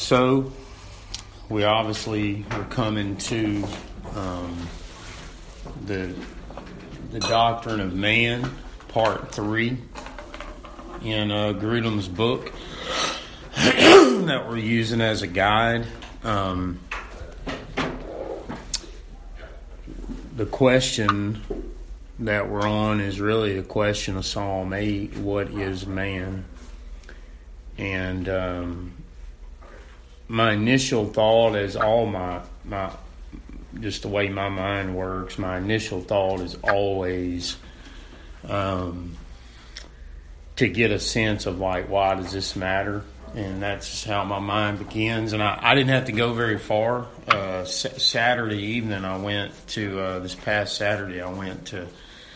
So, we obviously are coming to the Doctrine of Man, Part 3, in Grudem's book that we're using as a guide. The question that we're on is really the question of Psalm 8, what is man? And my initial thought is just the way my mind works, my initial thought is always to get a sense of like, why does this matter? And that's just how my mind begins. And I didn't have to go very far. Saturday evening, this past Saturday, I went to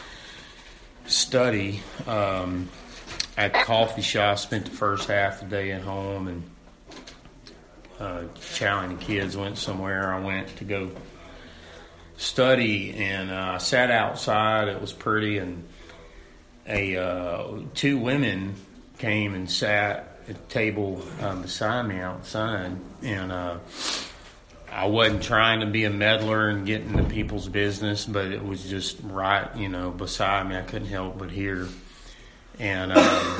study at the coffee shop. Spent the first half of the day at home, and Charlie and the kids went somewhere. I went to go study, and I sat outside. It was pretty, and two women came and sat at the table beside me outside, and I wasn't trying to be a meddler and get into people's business, but it was just right, beside me. I couldn't help but hear. And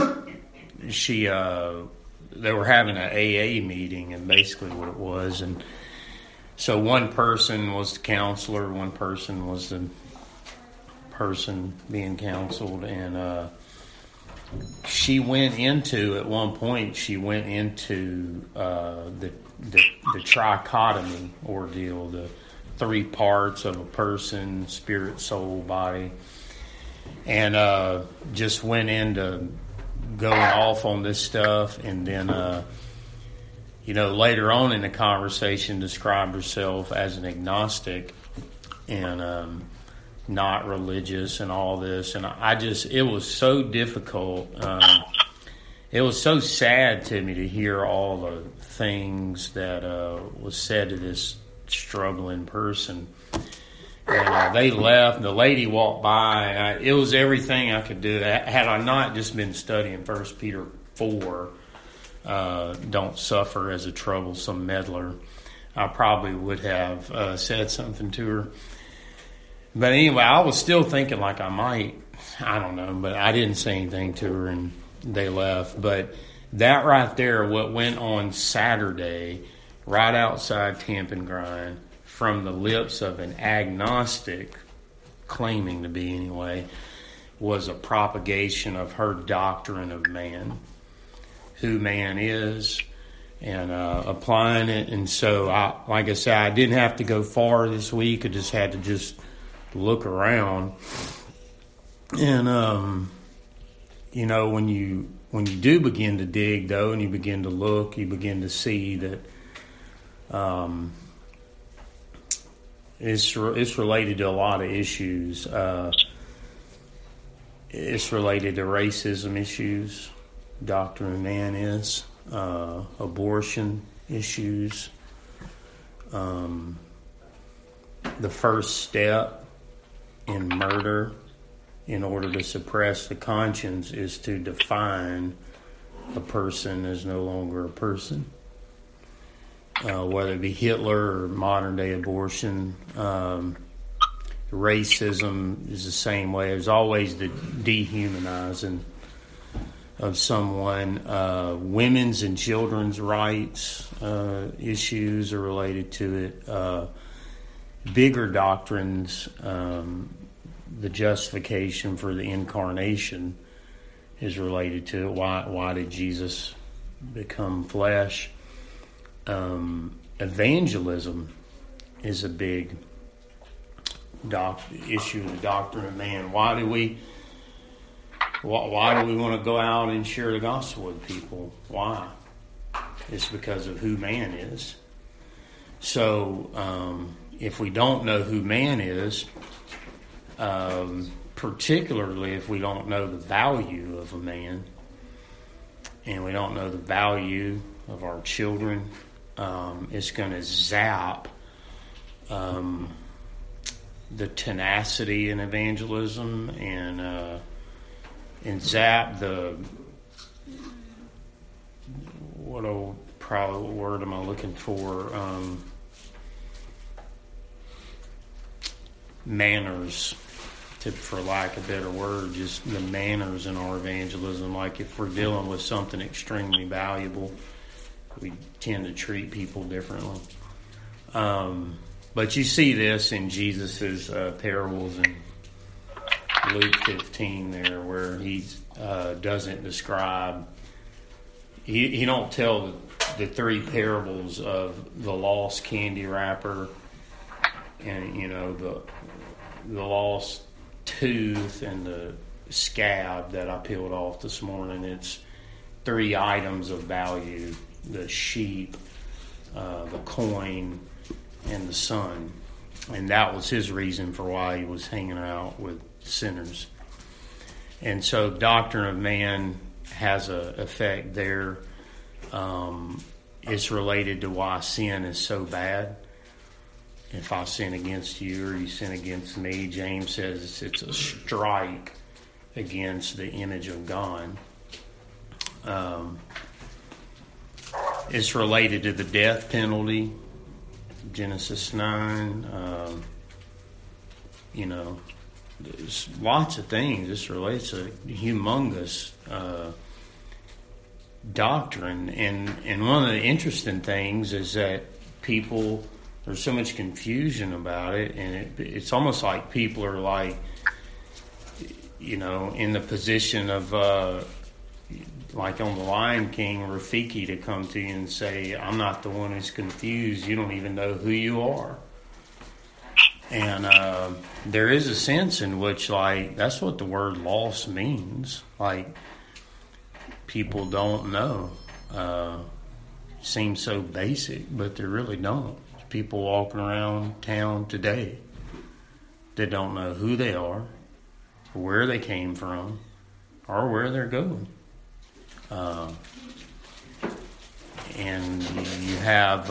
they were having an AA meeting, and basically what it was. And so one person was the counselor, one person was the person being counseled, and she went into, at one point, the trichotomy ordeal, the three parts of a person, spirit, soul, body, and just went into going off on this stuff. And then, later on in the conversation, described herself as an agnostic and not religious and all this. And it was so difficult. It was so sad to me to hear all the things that was said to this struggling person. And they left. The lady walked by, and it was everything I could do. Had I not just been studying 1 Peter 4, don't suffer as a troublesome meddler, I probably would have said something to her. But anyway, I was still thinking like I might. I don't know, but I didn't say anything to her, and they left. But that right there, what went on Saturday, right outside Temp and Grind, from the lips of an agnostic, claiming to be anyway, was a propagation of her doctrine of man, who man is, and applying it. And so, like I said, I didn't have to go far this week. I just had to look around. And when you do begin to dig, though, and you begin to look, you begin to see that it's related to a lot of issues. It's related to racism issues, Doctrine of Man is, abortion issues, the first step in murder in order to suppress the conscience is to define a person as no longer a person. Whether it be Hitler or modern-day abortion, racism is the same way. There's always the dehumanizing of someone. Women's and children's rights issues are related to it. Bigger doctrines, the justification for the incarnation is related to it. Why did Jesus become flesh? Evangelism is a big issue of the Doctrine of Man. Why do we want to go out and share the gospel with people? Why? It's because of who man is. So if we don't know who man is, particularly if we don't know the value of a man, and we don't know the value of our children, it's going to zap the tenacity in evangelism and zap the probably, what word am I looking for? Manners, for lack of a better word, just the manners in our evangelism. Like if we're dealing with something extremely valuable, we tend to treat people differently. But you see this in Jesus's parables in Luke 15 there, where he doesn't describe, he don't tell the three parables of the lost candy wrapper and, the lost tooth and the scab that I peeled off this morning. It's three items of value: the sheep, the coin, and the son. And that was his reason for why he was hanging out with sinners. And so doctrine of man has a effect there. It's related to why sin is so bad. If I sin against you or you sin against me, James says it's a strike against the image of God. It's related to the death penalty, Genesis 9. There's lots of things. This relates to humongous doctrine. And one of the interesting things is that there's so much confusion about it, and it's almost like people are like, in the position of, like on The Lion King, Rafiki to come to you and say, I'm not the one who's confused. You don't even know who you are. And there is a sense in which, like, that's what the word lost means. Like, people don't know. Seems so basic, but they really don't. People walking around town today that don't know who they are, or where they came from, or where they're going. And you have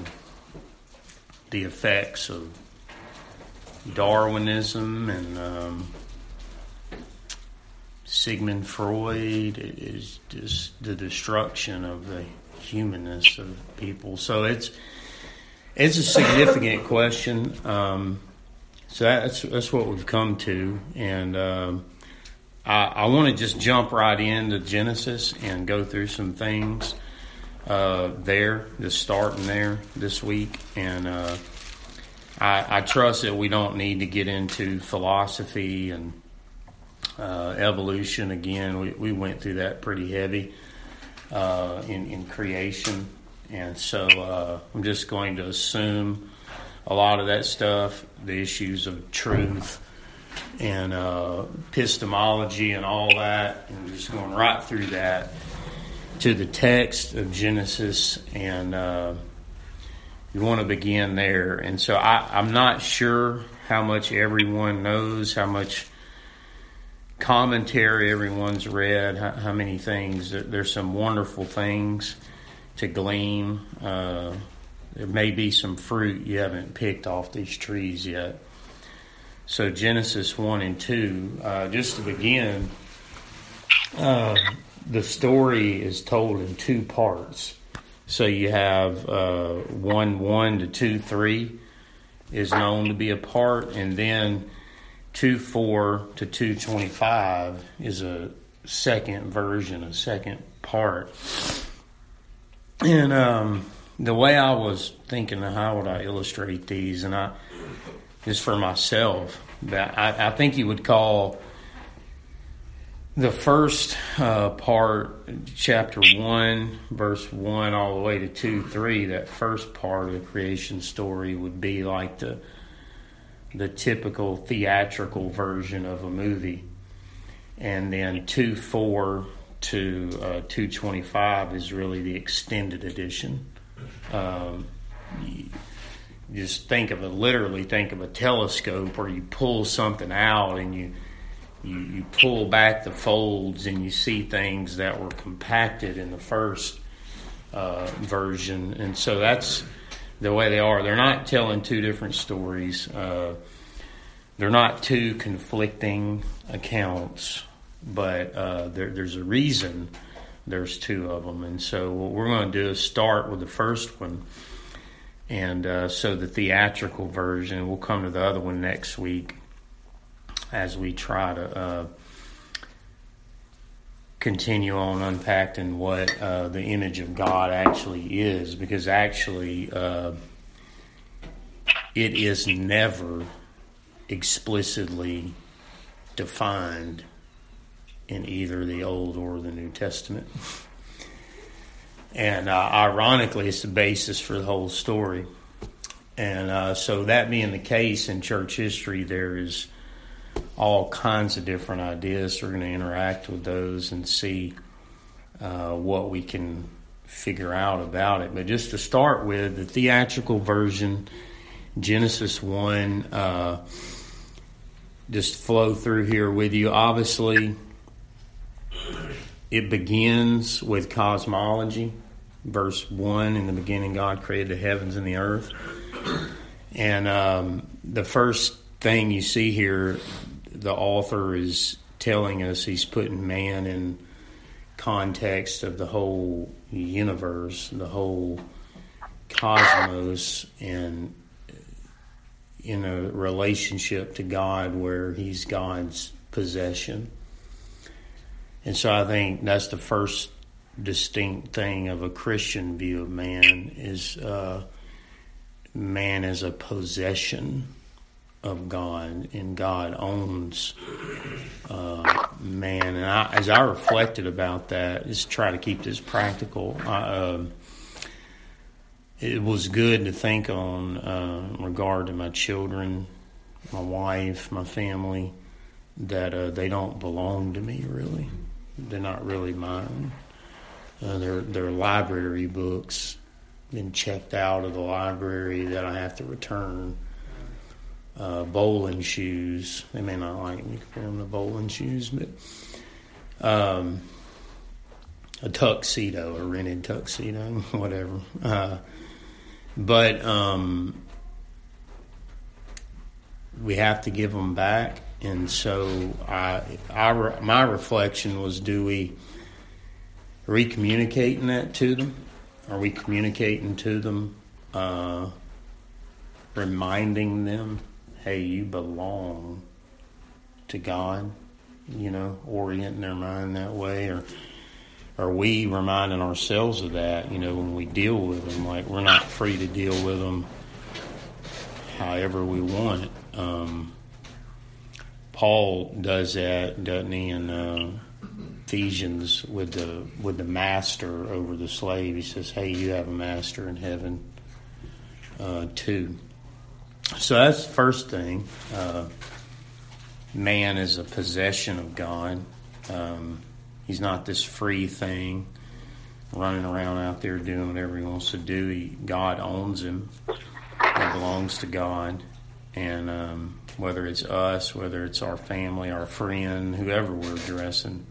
the effects of Darwinism and Sigmund Freud. It is just the destruction of the humanness of people. So it's a significant question. So that's what we've come to, and I want to just jump right into Genesis and go through some things just starting there this week. And I trust that we don't need to get into philosophy and evolution again. We went through that pretty heavy in creation. And so I'm just going to assume a lot of that stuff, the issues of truth and epistemology and all that, and just going right through that to the text of Genesis. And you want to begin there. And so I'm not sure how much everyone knows, how much commentary everyone's read, how many things. There's some wonderful things to glean. There may be some fruit you haven't picked off these trees yet. So Genesis 1 and 2, just to begin, the story is told in two parts. So you have 1:1 to 2:3 is known to be a part, and then 2:4 to 2:25 is a second version, a second part. And the way I was thinking of how would I illustrate these, and just for myself, that I think you would call the first part, chapter 1, verse 1, all the way to 2:3, that first part of the creation story would be like the typical theatrical version of a movie. And then 2:4 to 2:25 is really the extended edition. Just literally think of a telescope where you pull something out and you pull back the folds and you see things that were compacted in the first version. And so that's the way they are. They're not telling two different stories. They're not two conflicting accounts, but there's a reason There's two of them. And so what we're going to do is start with the first one. And so the theatrical version, we'll come to the other one next week as we try to continue on unpacking what the image of God actually is. Because actually it is never explicitly defined in either the Old or the New Testament. And ironically, it's the basis for the whole story. And so that being the case in church history, there is all kinds of different ideas. So we're going to interact with those and see what we can figure out about it. But just to start with, the theatrical version, Genesis 1, just flow through here with you. Obviously, it begins with cosmology. Verse 1, in the beginning God created the heavens and the earth. And the first thing you see here, the author is telling us he's putting man in context of the whole universe, the whole cosmos, and in a relationship to God where he's God's possession. And so I think that's the first distinct thing of a Christian view of man is man as a possession of God, and God owns man. And as I reflected about that, just try to keep this practical. It was good to think on in regard to my children, my wife, my family, that they don't belong to me really. They're not really mine. They're library books, been checked out of the library that I have to return. Bowling shoes. They may not like me comparing them to bowling shoes, but a tuxedo, a rented tuxedo, whatever. But we have to give them back. And so my reflection was, are we communicating that to them? Are we communicating to them, reminding them, hey, you belong to God, orienting their mind that way? Or are we reminding ourselves of that, when we deal with them? Like, we're not free to deal with them however we want. Paul does that, doesn't he, in Ephesians with the master over the slave. He says, hey, you have a master in heaven too. So that's the first thing. Man is a possession of God. He's not this free thing running around out there doing whatever he wants to do. God owns him. It belongs to God. And whether it's us, whether it's our family, our friend, whoever we're addressing,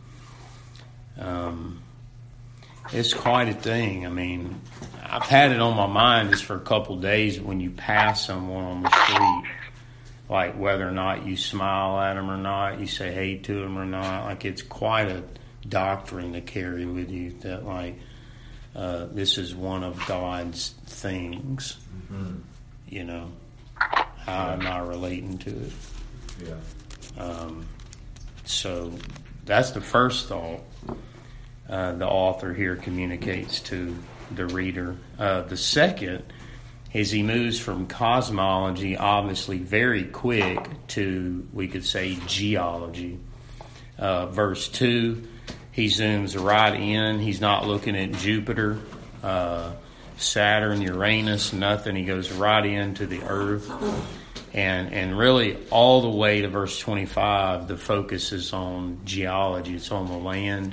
it's quite a thing. I mean, I've had it on my mind just for a couple of days when you pass someone on the street, like whether or not you smile at them or not, you say hey to them or not. Like, it's quite a doctrine to carry with you that, like, this is one of God's things. Mm-hmm. How am I relating to it? Yeah. So that's the first thought the author here communicates to the reader. The second is he moves from cosmology, obviously very quick, to, we could say, geology. Verse 2, he zooms right in. He's not looking at Jupiter, Saturn, Uranus, nothing. He goes right into the earth. And really all the way to verse 25, the focus is on geology. It's on the land.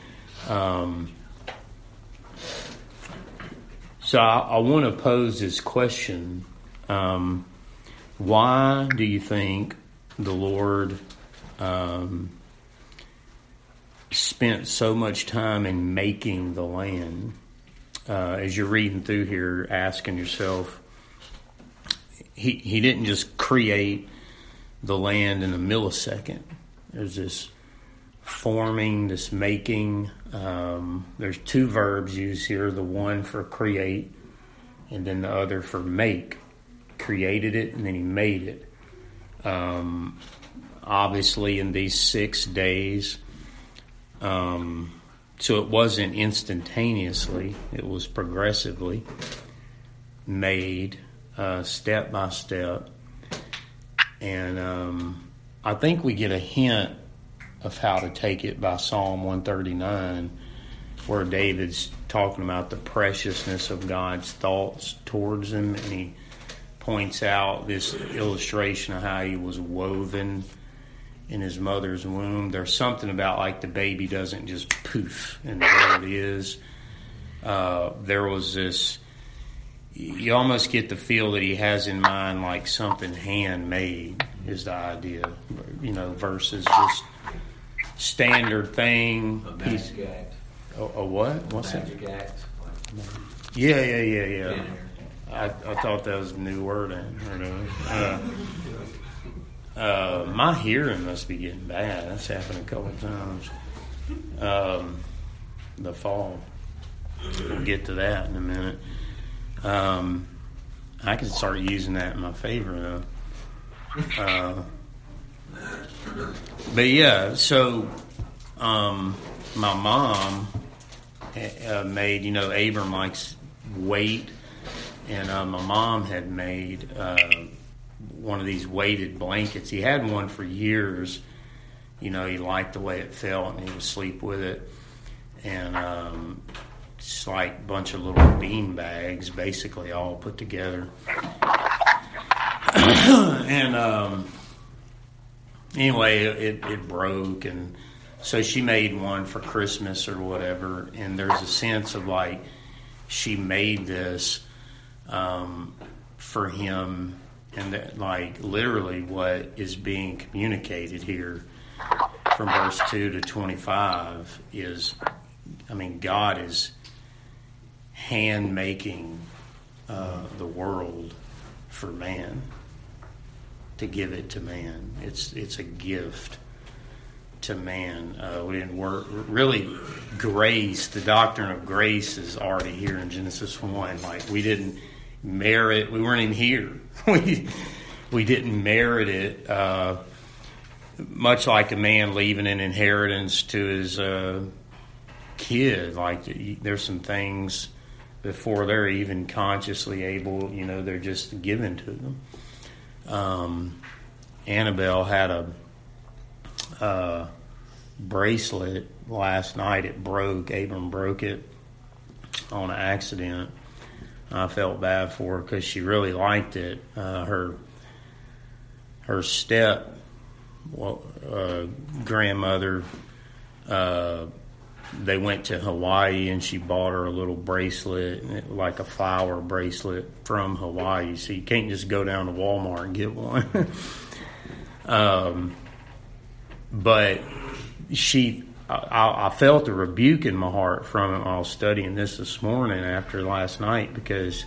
So I want to pose this question. Why do you think the Lord spent so much time in making the land? As you're reading through here, asking yourself, he didn't just create the land in a millisecond. There's this forming, this making. There's two verbs used here, the one for create and then the other for make. Created it and then he made it. Obviously in these 6 days, so it wasn't instantaneously, it was progressively made, step by step. And I think we get a hint of how to take it by Psalm 139, where David's talking about the preciousness of God's thoughts towards him, and he points out this illustration of how he was woven in his mother's womb. There's something about like the baby doesn't just poof and there it is. There was this, you almost get the feel that he has in mind like something handmade is the idea, versus just standard thing. A magic act. A what? What's that? Magic act. Yeah. I thought that was a new word. My hearing must be getting bad. That's happened a couple of times. The fall. We'll get to that in a minute. I can start using that in my favor, though. But yeah, so my mom made, Abram likes weight, and my mom had made one of these weighted blankets. He had one for years. He liked the way it felt, and he would sleep with it. And it's like a bunch of little bean bags, basically, all put together. And anyway, it broke, and so she made one for Christmas or whatever. And there's a sense of like she made this for him, and that like literally what is being communicated here from verse 2 to 25 is, God is hand making the world for man, to give it to man. It's a gift to man. We didn't work really. Grace, the doctrine of grace, is already here in Genesis 1. Like we didn't merit. We weren't even here. We didn't merit it. Much like a man leaving an inheritance to his kid. Like there's some things before they're even consciously able. They're just given to them. Annabelle had a bracelet last night. It broke. Abram broke it on an accident. I felt bad for her because she really liked it. Her step grandmother, they went to Hawaii, and she bought her a little bracelet, like a flower bracelet from Hawaii. So you can't just go down to Walmart and get one. But I felt a rebuke in my heart from it while I was studying this morning after last night, because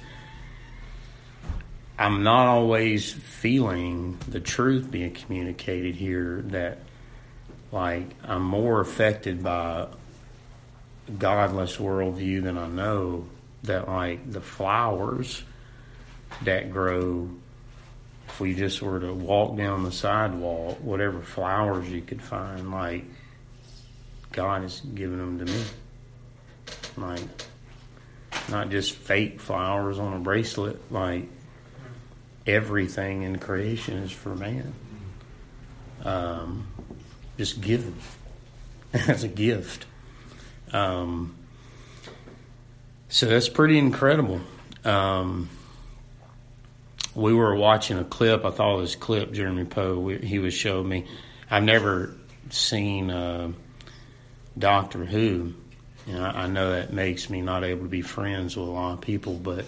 I'm not always feeling the truth being communicated here, that like I'm more affected by a godless worldview than I know, that like the flowers that grow, if we just were to walk down the sidewalk, whatever flowers you could find, like God has given them to me. Like not just fake flowers on a bracelet, like everything in creation is for man. Just given as a gift. So that's pretty incredible. We were watching a clip. I thought this clip, Jeremy Poe, he was showing me. I've never seen Doctor Who. I know that makes me not able to be friends with a lot of people, but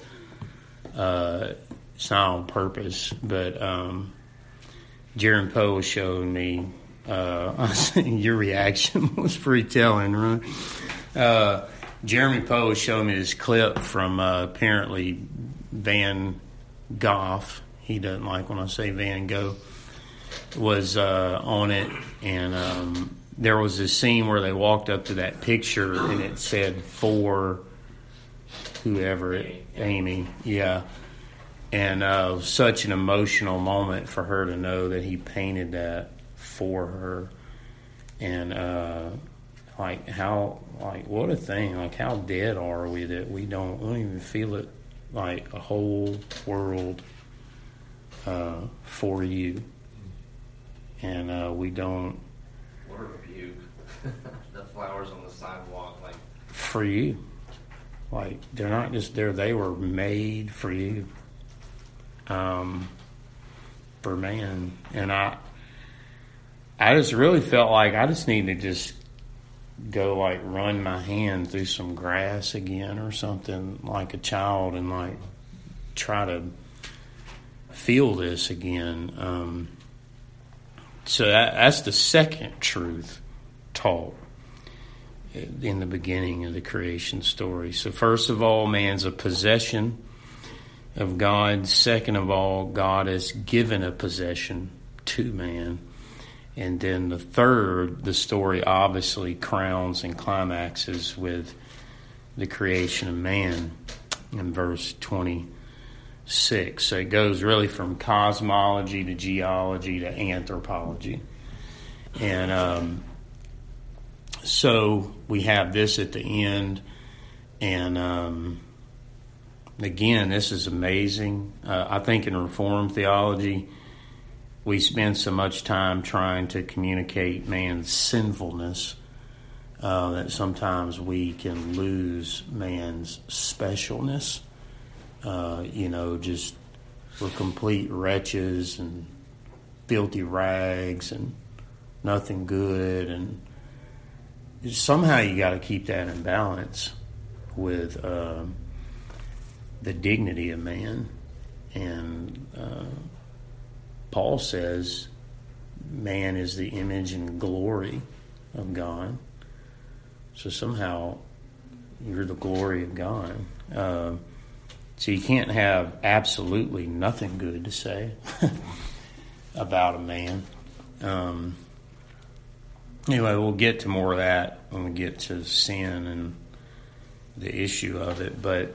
it's not on purpose. But Jeremy Poe was showing me. Your reaction was pretty telling, right? Jeremy Poe was showing me this clip from apparently Van Gogh. He doesn't like when I say Van Gogh. Was on it, and there was this scene where they walked up to that picture and it said for whoever, Amy, yeah. And such an emotional moment for her to know that he painted that for her. And what a thing. Like, how dead are we that we don't even feel it, like a whole world for you. And we don't. What a rebuke. The flowers on the sidewalk, like. For you. Like, they're not just there, they were made for you. For man. And I just really felt like I just need to just go, like, run my hand through some grass again or something like a child and, like, try to feel this again. So that's the second truth taught in the beginning of the creation story. So first of all, man's a possession of God. Second of all, God has given a possession to man. And then the third, the story obviously crowns and climaxes with the creation of man in verse 26. So it goes really from cosmology to geology to anthropology. And so we have this at the end. And again, this is amazing. I think in Reformed theology, we spend so much time trying to communicate man's sinfulness that sometimes we can lose man's specialness. Just we're complete wretches and filthy rags and nothing good. And somehow you got to keep that in balance with the dignity of man. And Paul says man is the image and glory of God. So somehow you're the glory of God. So you can't have absolutely nothing good to say about a man. Anyway, we'll get to more of that when we get to sin and the issue of it. But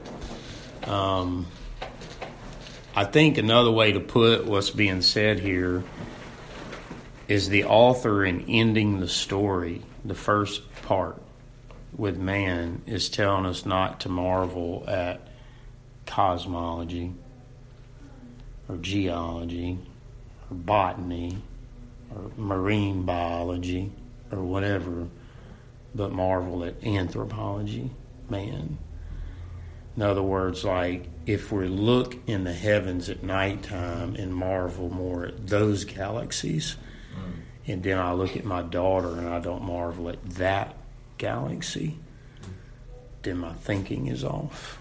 I think another way to put what's being said here is the author in ending the story, the first part with man, is telling us not to marvel at cosmology or geology or botany or marine biology or whatever, but marvel at anthropology, man. In other words, like, if we look in the heavens at nighttime and marvel more at those galaxies, and then I look at my daughter and I don't marvel at that galaxy, then my thinking is off.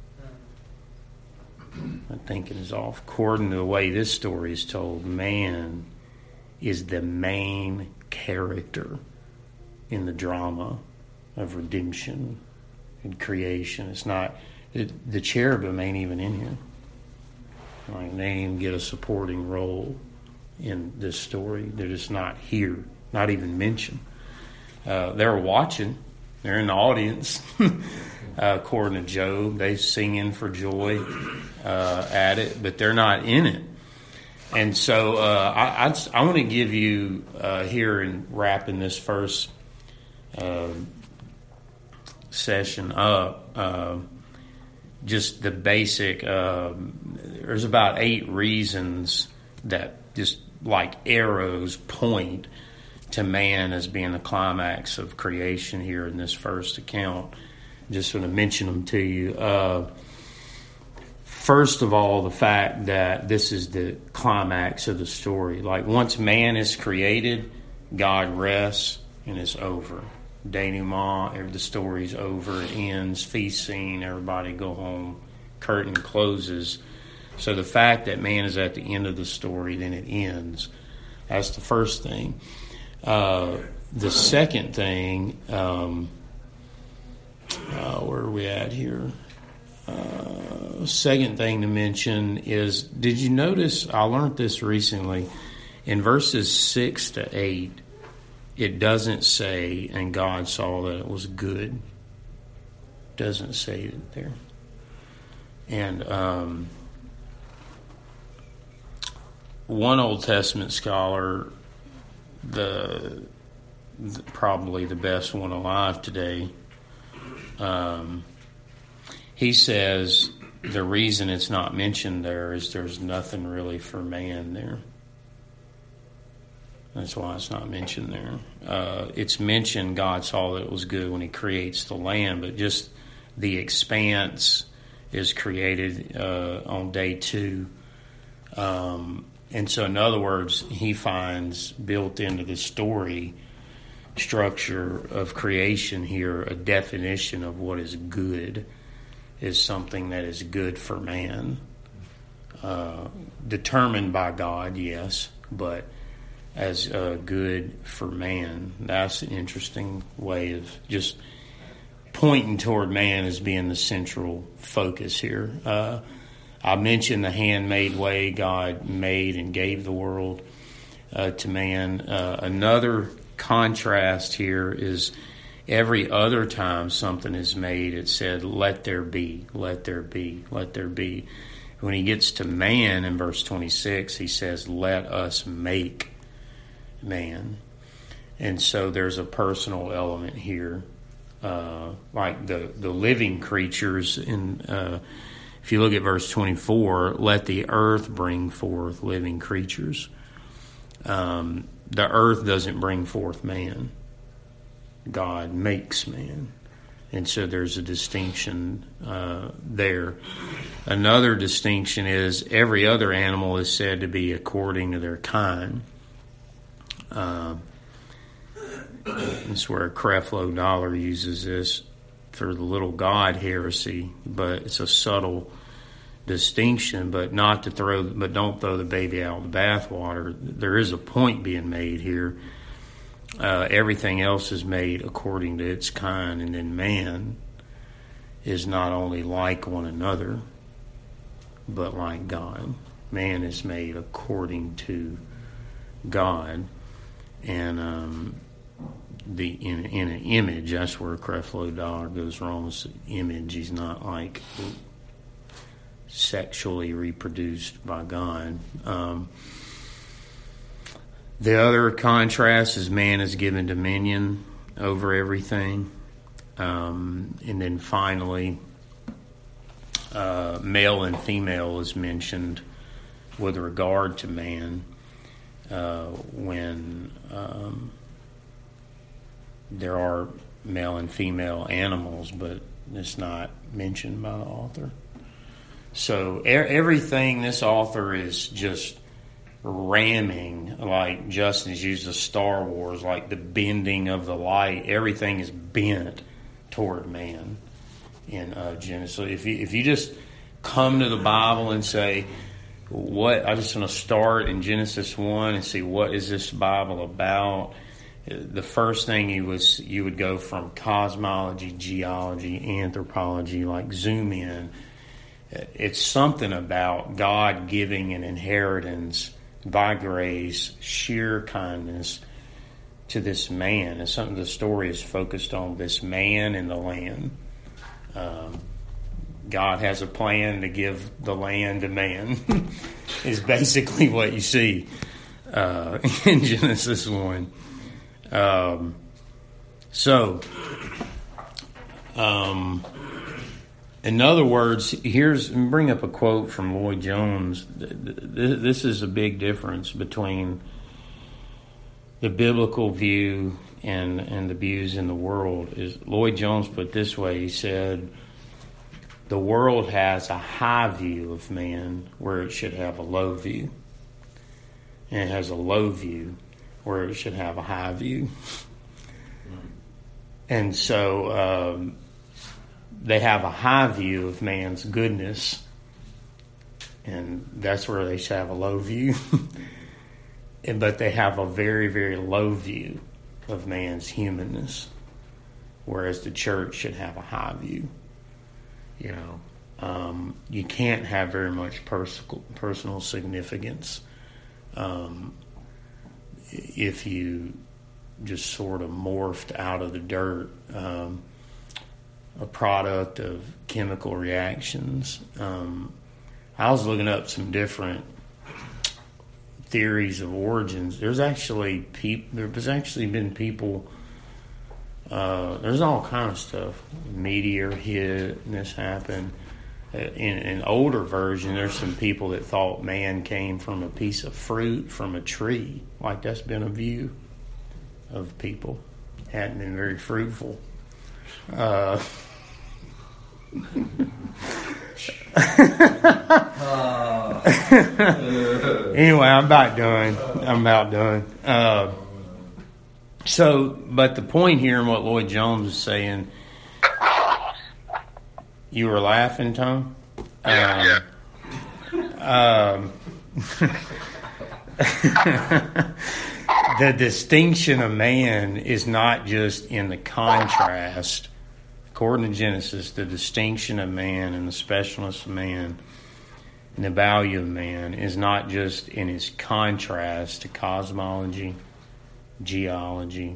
My thinking is off. According to the way this story is told, man is the main character in the drama of redemption and creation. It's not... The cherubim ain't even in here. Like, they ain't even get a supporting role in this story. They're just not here, not even mentioned. They're watching. They're in the audience. According to Job, they singing for joy at it, but they're not in it. And so I want to give you here in wrapping this first session up, just the basic, there's about 8 reasons that just like arrows point to man as being the climax of creation here in this first account. Just want to mention them to you. First of all, the fact that this is the climax of the story. Like, once man is created, God rests and it's over. Denouement, the story's over, it ends, feast scene, everybody go home, curtain closes. So the fact that man is at the end of the story, then it ends. That's the first thing. The second thing, where are we at here? Second thing to mention is, did you notice, I learned this recently, in verses 6 to 8, it doesn't say, and God saw that it was good. Doesn't say it there. And one Old Testament scholar, probably the best one alive today, he says the reason it's not mentioned there is there's nothing really for man there. That's why it's not mentioned there. It's mentioned God saw that it was good when he creates the land, but just the expanse is created on day 2. And so, in other words, he finds built into the story structure of creation here a definition of what is good, is something that is good for man. Determined by God, yes, but as good for man. That's an interesting way of just pointing toward man as being the central focus here. I mentioned the handmade way God made and gave the world to man. Another contrast here is every other time something is made, it said, let there be, let there be, let there be. When he gets to man in verse 26, he says, let us make man. And so there's a personal element here. Like the living creatures in if you look at verse 24, let the earth bring forth living creatures. The earth doesn't bring forth man. God makes man. And so there's a distinction there. Another distinction is every other animal is said to be according to their kind. That's where Creflo Dollar uses this for the little God heresy, but it's a subtle distinction. But don't throw the baby out with the bathwater. There is a point being made here. Everything else is made according to its kind, and then man is not only like one another, but like God. Man is made according to God, and in an image. That's where Creflo Dollar goes wrong. It's the image. He's not like sexually reproduced by God. The other contrast is man is given dominion over everything. And then finally, male and female is mentioned with regard to man when there are male and female animals, but it's not mentioned by the author. So everything this author is just ramming, like Justin's used of Star Wars, like the bending of the light. Everything is bent toward man in Genesis. So if you just come to the Bible and say, I just want to start in Genesis 1 and see what is this Bible about. The first thing you would go from cosmology, geology, anthropology, like zoom in. It's something about God giving an inheritance by grace, sheer kindness to this man. It's something the story is focused on, this man and the land. God has a plan to give the land to man is basically what you see in Genesis 1. In other words, bring up a quote from Lloyd Jones. This is a big difference between the biblical view and the views in the world. Is Lloyd Jones put it this way? He said, the world has a high view of man where it should have a low view. And it has a low view where it should have a high view. And so they have a high view of man's goodness, and that's where they should have a low view. But they have a very, very low view of man's humanness, whereas the church should have a high view. You can't have very much personal significance if you just sort of morphed out of the dirt, a product of chemical reactions. I was looking up some different theories of origins. There's actually been people. There's all kind of stuff. Meteor hit, and this happened. In an older version, there's some people that thought man came from a piece of fruit from a tree. Like, that's been a view of people. Hadn't been very fruitful. Anyway, I'm about done. But the point here in what Lloyd Jones is saying, you were laughing, Tom? Yeah. The distinction of man is not just in the contrast. According to Genesis, the distinction of man and the specialness of man and the value of man is not just in his contrast to cosmology, geology,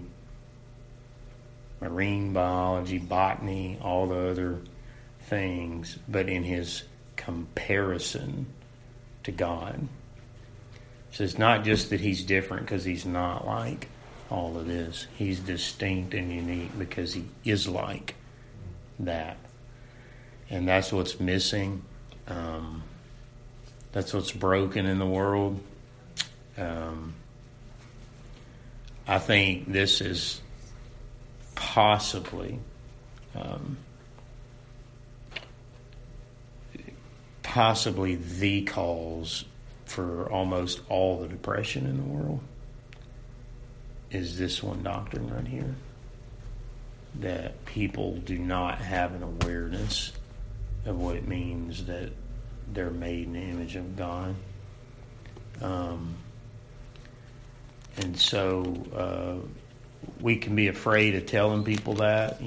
marine biology, botany, all the other things, but in his comparison to God. So it's not just that he's different because he's not like all of this. He's distinct and unique because he is like that. And that's what's missing. That's what's broken in the world. I think this is possibly the cause for almost all the depression in the world is this one doctrine right here, that people do not have an awareness of what it means that they're made in the image of God. And so we can be afraid of telling people that,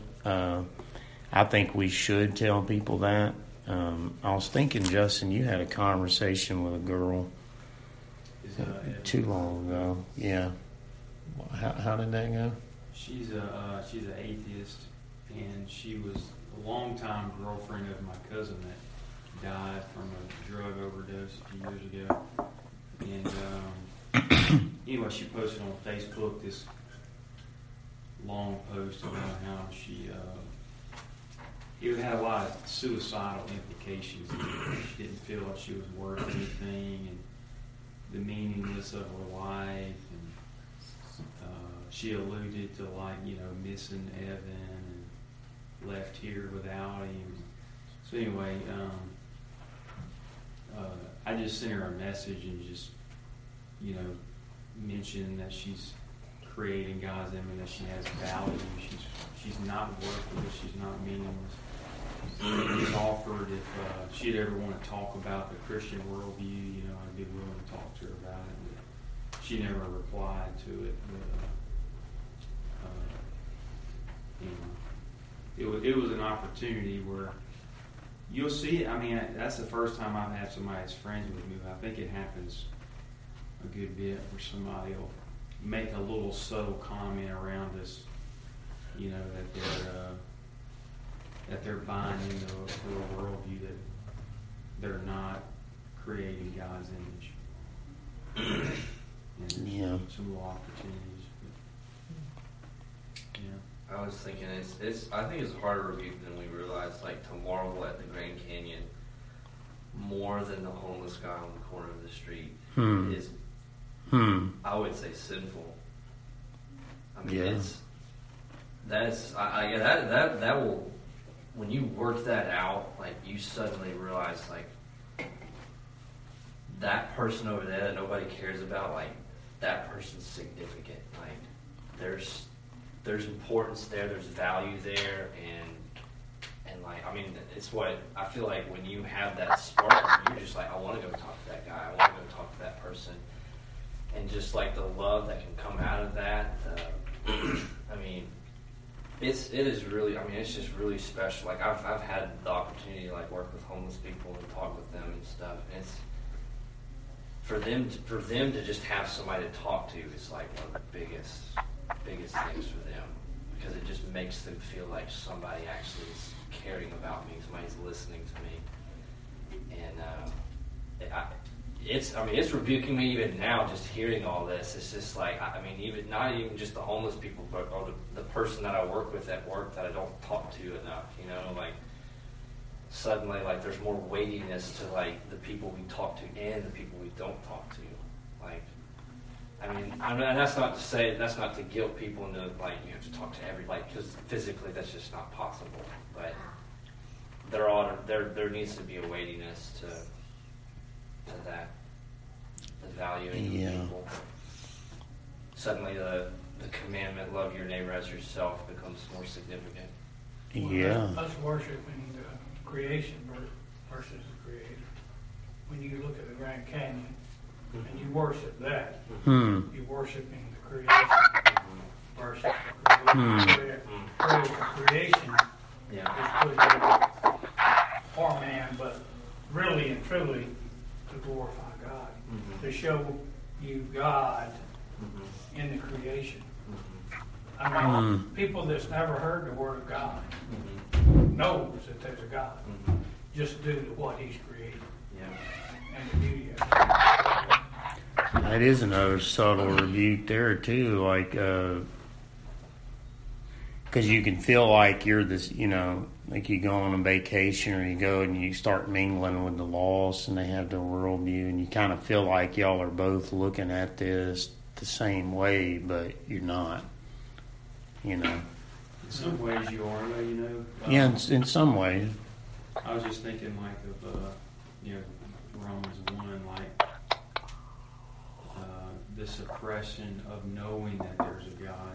I think we should tell people that. I was thinking, Justin, you had a conversation with a girl too long ago. Yeah. How did that go? She's an atheist, and she was a longtime girlfriend of my cousin that died from a drug overdose a few years ago. And anyway, she posted on Facebook this long post about how it had a lot of suicidal implications. She didn't feel like she was worth anything, and the meaningless of her life. And she alluded to missing Evan and left here without him. So anyway, I just sent her a message and just mentioned that she's created in God's image, that she has value. She's not worthless. She's not meaningless. And just offered if she'd ever want to talk about the Christian worldview, I'd be willing to talk to her about it. But she never replied to it. But, it was an opportunity where you'll see it. I mean, that's the first time I've had somebody that's friends with me. I think it happens a good bit where somebody will make a little subtle comment around this, that they're buying into a worldview that they're not creating God's image. And some little opportunities. But, I was thinking I think it's harder to rebuke than we realize. Like, to marvel at the Grand Canyon more than the homeless guy on the corner of the street is, I would say, sinful. I mean, that will, when you work that out, like, you suddenly realize, like, that person over there that nobody cares about, like, that person's significant. Like, there's importance there, there's value there, and like, I mean, it's what I feel like when you have that spark, you're just like, I want to go talk to that guy, I want to go talk to that person, and just like the love that can come out of that. I mean, it is really, I mean, it's just really special. Like, I've had the opportunity to like work with homeless people and talk with them and stuff. And it's for them to just have somebody to talk to is like one of the biggest biggest things for them, because it just makes them feel like somebody actually is caring about me, somebody's listening to me. And it's rebuking me even now, just hearing all this. It's just like, even not even just the homeless people, but the person that I work with at work that I don't talk to enough, like suddenly like there's more weightiness to like the people we talk to and the people we don't talk to. Like, and that's not to guilt people into like you have to talk to everybody, because physically that's just not possible. But there needs to be a weightiness to that, the valuing of people. Suddenly the commandment, love your neighbor as yourself, becomes more significant. Yeah. Us worshiping the creation versus the Creator. When you look at the Grand Canyon and you worship that, you're worshiping the creation versus the Creator. The creation is put here for man, but really and truly to glorify God, to show you God in the creation. People that's never heard the Word of God knows that there's a God, just due to what He's created and the beauty of it. That is another subtle rebuke there too, like because you can feel like you're this, like you go on a vacation or you go and you start mingling with the lost and they have their worldview, and you kind of feel like y'all are both looking at this the same way, but you're not. In some ways you are, though, yeah, in some ways. I was just thinking, like, of, Romans 1, like, the suppression of knowing that there's a God,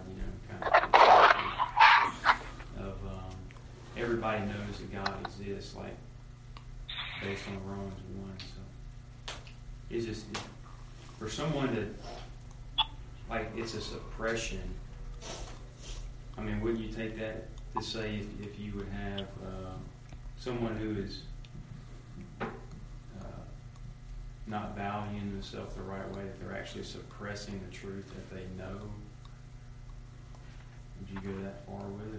kind of everybody knows that God exists, like, based on Romans 1. So it's just, for someone to, like, it's a suppression. Wouldn't you take that to say if you would have someone who is not valuing themselves the right way, that they're actually suppressing the truth that they know? Would you go that far with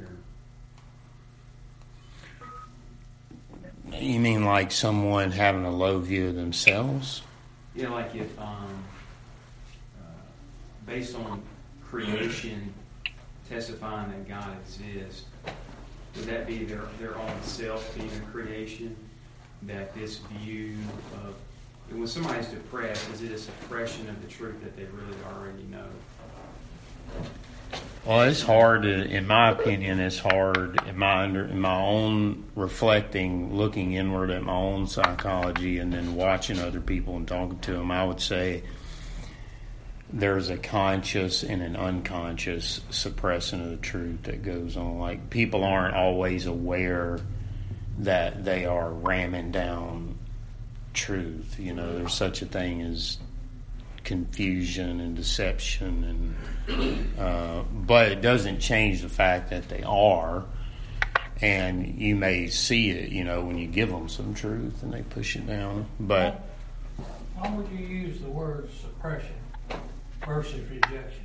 it, or? You mean like someone having a low view of themselves? Yeah, like if based on creation testifying that God exists, would that be their own self being a creation? That this view of, when somebody's depressed, is it a suppression of the truth that they really already know? Well, it's hard in my opinion, it's hard in my own reflecting, looking inward at my own psychology and then watching other people and talking to them. I would say there's a conscious and an unconscious suppression of the truth that goes on. Like, people aren't always aware that they are ramming down truth. There's such a thing as confusion and deception, and but it doesn't change the fact that they are. And you may see it, when you give them some truth and they push it down. But why would you use the word suppression versus rejection?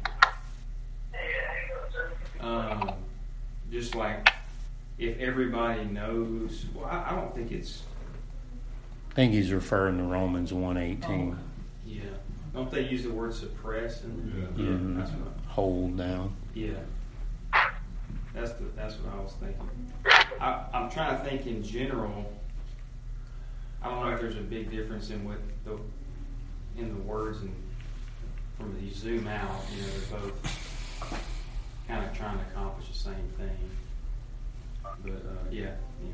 Just like if everybody knows, I don't think it's. I think he's referring to Romans 1:18. Yeah, don't they use the word suppress? And that's what. Hold down. Yeah, that's what I was thinking. I'm trying to think in general. I don't know if there's a big difference in the words, and from you zoom out, they're both kind of trying to accomplish the same thing. But anyway.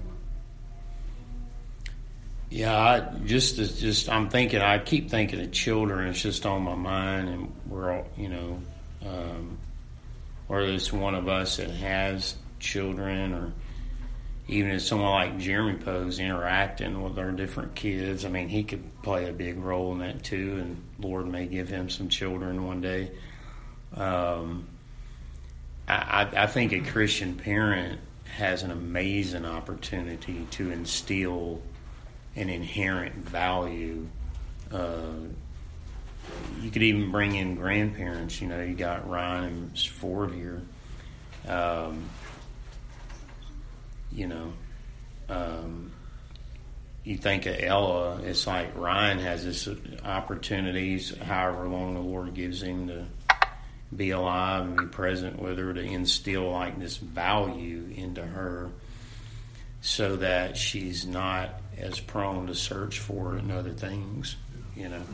Yeah, I'm thinking. I keep thinking of children. It's just on my mind, and we're all, whether it's one of us that has children, or even if someone like Jeremy Poe's interacting with our different kids. He could play a big role in that too, and Lord may give him some children one day. I think a Christian parent has an amazing opportunity to instill an inherent value you could even bring in grandparents. You know, you got Ryan and Ford here. You know, you think of Ella, it's like Ryan has this opportunities, however long the Lord gives him, to be alive and be present with her, to instill like this value into her so that she's not as prone to search for it and other things, you know.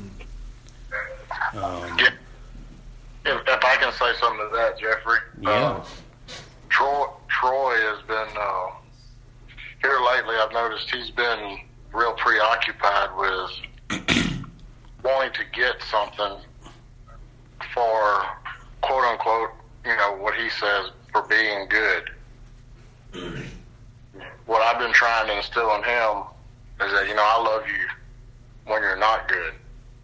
If I can say something to that, Jeffrey. Yeah. Troy has been, here lately I've noticed he's been real preoccupied with wanting to get something for, quote unquote, you know, what he says, for being good. What I've been trying to instill in him is that, you know, I love you when you're not good.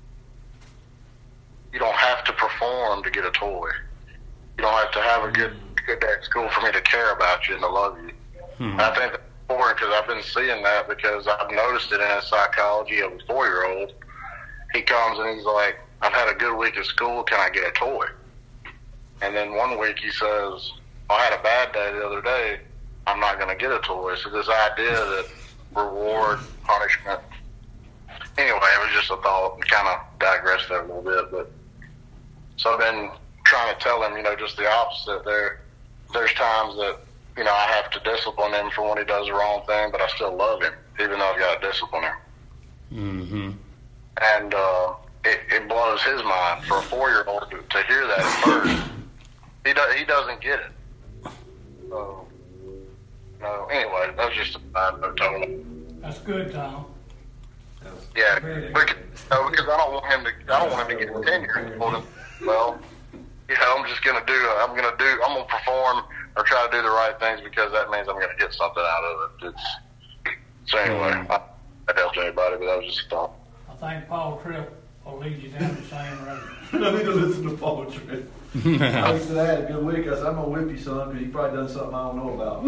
You don't have to perform to get a toy. You don't have to have a good day at school for me to care about you and to love you. And I think that's important because I've been seeing that, because I've noticed it in his psychology of a 4-year-old. He comes and he's like, I've had a good week at school, can I get a toy? And then one week he says, I had a bad day the other day, I'm not going to get a toy. So this idea that reward, punishment. Anyway, it was just a thought, kind of digressed there a little bit. But so I've been trying to tell him, you know, just the opposite. There's times that, you know, I have to discipline him for when he does the wrong thing, but I still love him, even though I've got to discipline him. Mm-hmm. And it blows his mind for a 4-year-old to hear that at first. He doesn't get it. So, no. Anyway, that was just a side note, Tony. That's good, Tom. Yeah, because I don't want him to get tenure. Well, you know, I'm gonna perform or try to do the right things because that means I'm gonna get something out of it. So anyway, I helped anybody, but that was just a thought. I think Paul Tripp will lead you down the same road. I need to listen to Paul Tripp. I said, I had a good week. I said, I'm going to whip you, son, because you probably done something I don't know about.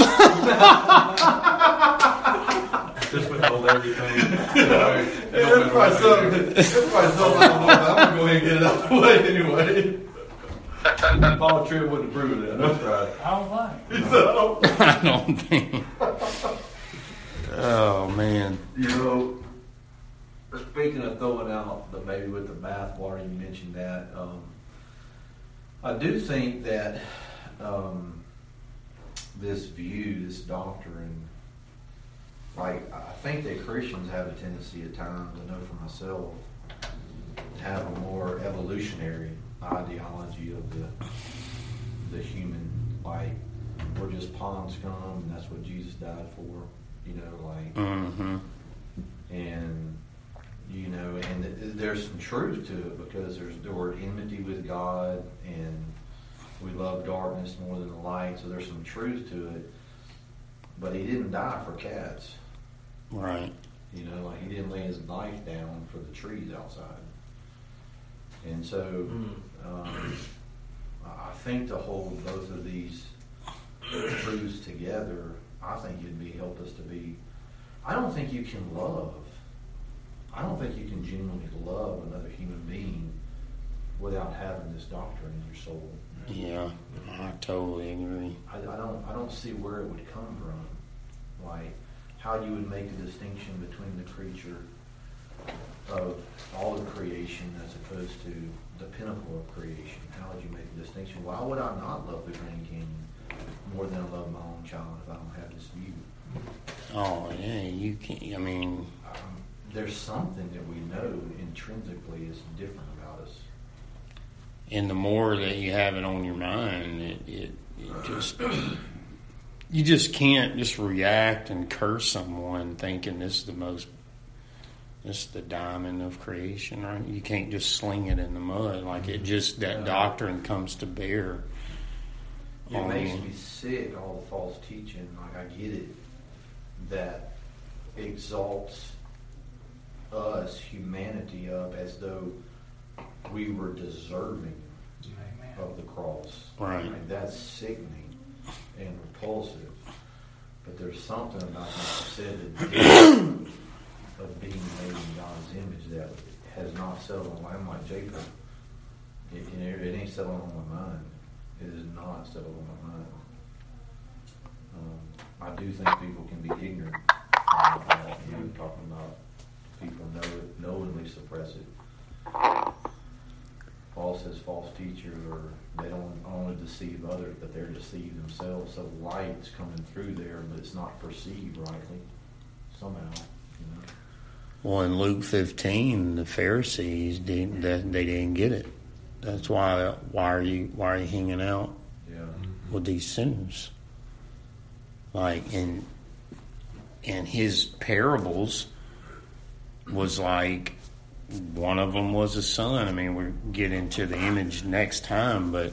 Just withhold everything. That's probably something I don't know about. I'm going to go ahead and get it out of the way anyway. Paul Tripp wouldn't approve of that. That's right. I don't think. I don't think. Oh, man. You know, speaking of throwing out the baby with the bathwater, you mentioned that. I do think that this view, this doctrine, like, I think that Christians have a tendency at times, I know for myself, to have a more evolutionary ideology of the human, like, we're just pond scum and that's what Jesus died for, you know, like, and, you know, and there's some truth to it, because there's the word enmity with God, and we love darkness more than the light, so there's some truth to it. But he didn't die for cats. Right. You know, like, he didn't lay his life down for the trees outside. And so, I think to hold both of these truths together, I think it'd help us to be, I don't think you can genuinely love another human being without having this doctrine in your soul. Yeah, I totally agree. I don't see where it would come from. Like, how you would make a distinction between the creature of all of creation as opposed to the pinnacle of creation. How would you make a distinction? Why would I not love the Grand Canyon more than I love my own child if I don't have this view? Oh, yeah, you can't, I mean... there's something that we know intrinsically is different about us. And the more that you have it on your mind, it just... You just can't just react and curse someone thinking this is the diamond of creation, right? You can't just sling it in the mud. Like, it just, that doctrine comes to bear. It makes me sick, all the false teaching. Like, I get it, that exalts us, humanity, up as though we were deserving of the cross. Right. Like, that's sickening and repulsive. But there's something about, like you said, of being made in God's image that has not not settled on. I'm like Jacob. It ain't settled on my mind. It is not settled on my mind. I do think people can be ignorant. You're talking about people knowingly suppress it. Paul says false teachers they don't only deceive others, but they're deceived themselves. So light's coming through there, but it's not perceived rightly somehow. Well, in Luke 15, the Pharisees they didn't get it. That's why are you hanging out with these sinners? Like in his parables was like, one of them was a son. I mean, we'll get into the image next time, but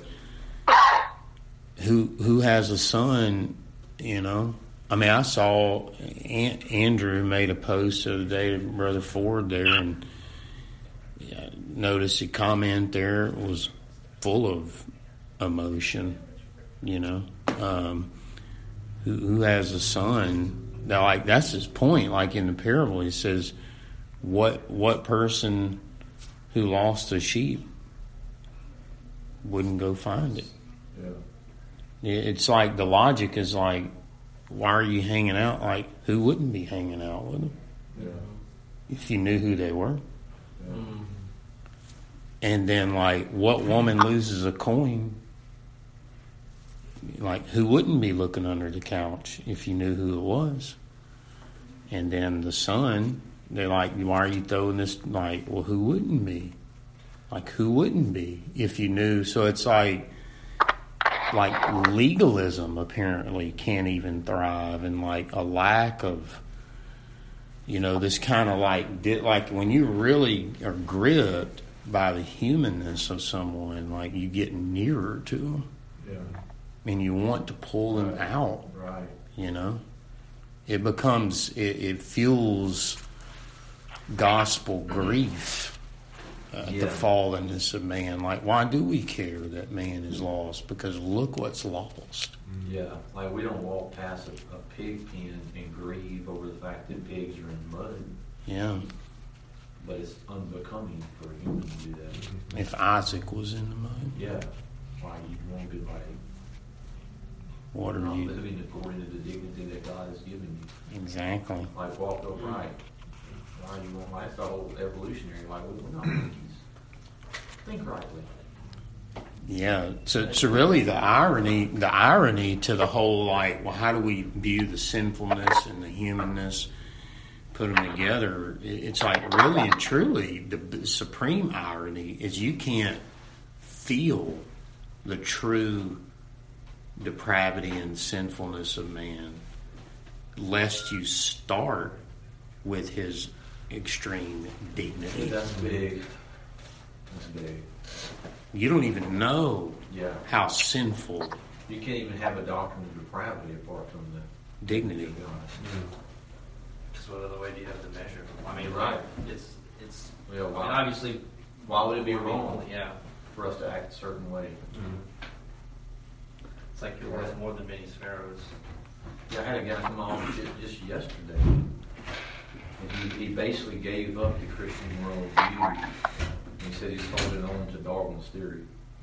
who has a son, I mean, I saw Andrew made a post the other day, Brother Ford there, and noticed the comment there was full of emotion, who has a son. Now, like, that's his point. Like in the parable, he says, what person who lost a sheep wouldn't go find it? Yeah. It's like the logic is like, why are you hanging out? Like, who wouldn't be hanging out with them? Yeah. If you knew who they were. Yeah. And then, like, what woman loses a coin? Like, who wouldn't be looking under the couch if you knew who it was? And then the son, they're like, why are you throwing this? Like, well, who wouldn't be? Like, who wouldn't be if you knew? So it's like legalism apparently can't even thrive, and like a lack of, this kind of like when you really are gripped by the humanness of someone, like you get nearer to them. Yeah. And you want to pull them out. Right. It becomes, it fuels gospel grief. The fallenness of man. Like, why do we care that man is lost? Because look what's lost. Yeah, like we don't walk past a pig pen and grieve over the fact that pigs are in mud. Yeah. But it's unbecoming for a human to do that. If Isaac was in the mud. Yeah. Why you won't be like, what are you living according to the dignity that God has given you? Exactly. Like walk upright. Why you want my whole evolutionary? Like we're not monkeys. Think rightly. Yeah. So really the irony to the whole, like, well, how do we view the sinfulness and the humanness, put them together? It's like really and truly the supreme irony is you can't feel the true depravity and sinfulness of man lest you start with his extreme dignity. That's big. That's big. You don't even know how sinful. You can't even have a doctrine of depravity apart from the dignity. To be honest. Just what other way do you have to measure? I mean, right. It's. Yeah, I mean, obviously, why would it be wrong? Yeah. For us to act a certain way. Mm-hmm. It's like you're worth more than many sparrows. Yeah, I had a guy come on just yesterday. And he basically gave up the Christian worldview. He said he's holding on to Darwin's theory.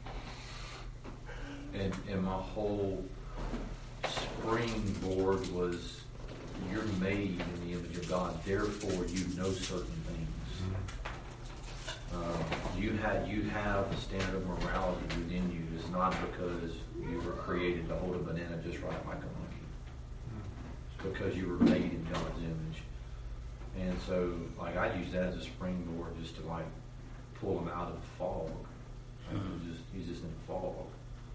And my whole springboard was, you're made in the image of God, therefore you know certain things. You have a standard of morality within you. It's not because you were created to hold a banana just right like a monkey. It's because you were made in God's image. And so, like, I use that as a springboard just to, like, pull him out of the fog. Like, he's just in the fog.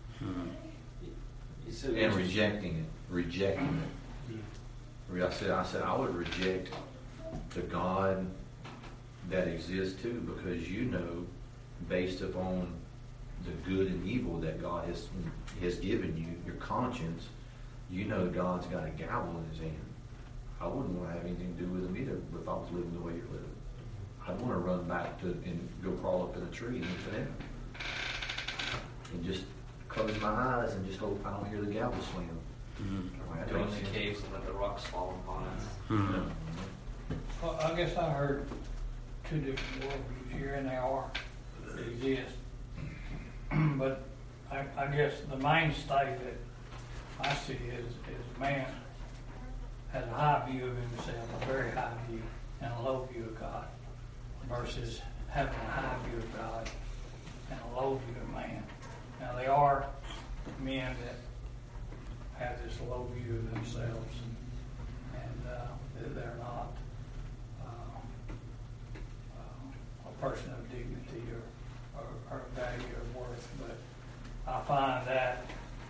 And rejecting it. I said I would reject the God that exists too, because based upon the good and evil that God has given you, your conscience, God's got a gavel in his hand. I wouldn't want to have anything to do with him either if I was living the way you're living. I'd want to run back and go crawl up in a tree and eat and just close my eyes and just hope I don't hear the gavel slam. Go in the caves and let the rocks fall upon us. Well, I guess I heard two different worldviews here, and they are. They exist. But I guess the mainstay that I see is man has a high view of himself, a very high view, and a low view of God, versus having a high view of God and a low view of man. Now, there are men that have this low view of themselves, and they're not a person of dignity or value or worth. But I find that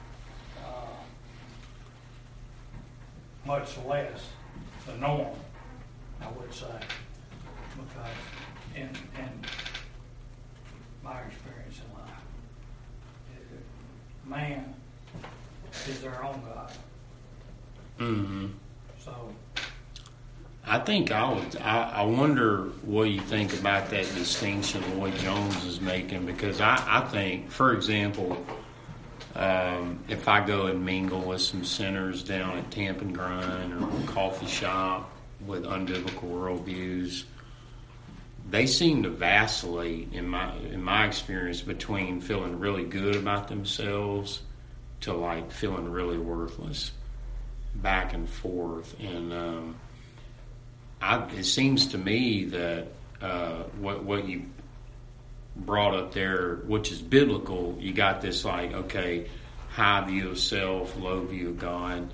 much less the norm, I would say, because in my experience in life, man is their own God. Mm-hmm. So I think I wonder what you think about that distinction Lloyd Jones is making, because I think, for example, if I go and mingle with some sinners down at Tamp and Grind or a coffee shop with unbiblical worldviews, they seem to vacillate in my experience between feeling really good about themselves to like feeling really worthless, back and forth. And it seems to me that what you brought up there, which is biblical, you got this like, okay, high view of self, low view of God.